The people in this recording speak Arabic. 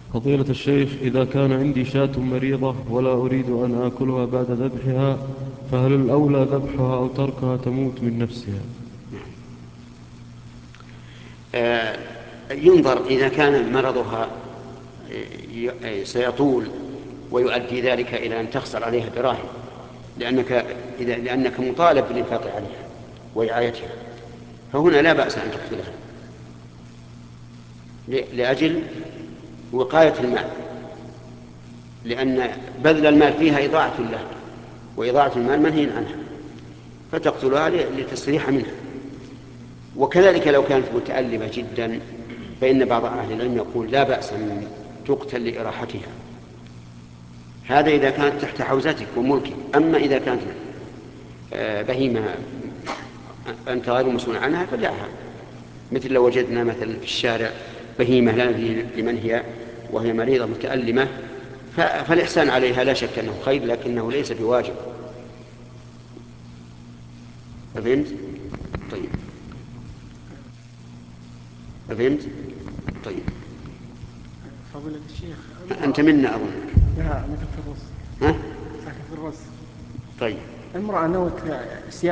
فضيلة الشيخ، إذا كان عندي شاة مريضة ولا أريد أن آكلها بعد ذبحها، فهل الأولى ذبحها أو تركها تموت من نفسها؟ ينظر إذا كان مرضها سيطول ويؤدي ذلك إلى أن تخسر عليها دراهم، لأنك مطالب بالإنفاق عليها ورعايتها، فهنا لا بأس أن تقتلها لأجل وقاية المال، لأن بذل المال فيها إضاعة له، وإضاعة المال منهي عنها، فتقتلها لتستريح منها. وكذلك لو كانت متألمة جدا فإن بعض أهل العلم يقول لا بأس أن تقتل لإراحتها، هذا إذا كانت تحت حوزتك وملكك. أما إذا كانت بهيمة أنت غير مسؤول عنها فدعها، مثل لو وجدنا مثلا في الشارع بهيمة لا ندري لمن هي وهي مريضة متألمة، فالإحسان عليها لا شك أنه خير، لكنه ليس بواجب. فهمت؟ طيب، فهمت؟ طيب، فضيلة الشيخ، أنت منا أظن. لا، مثل في الرز. ها؟ ساكن في الرز. طيب. المرأة نوت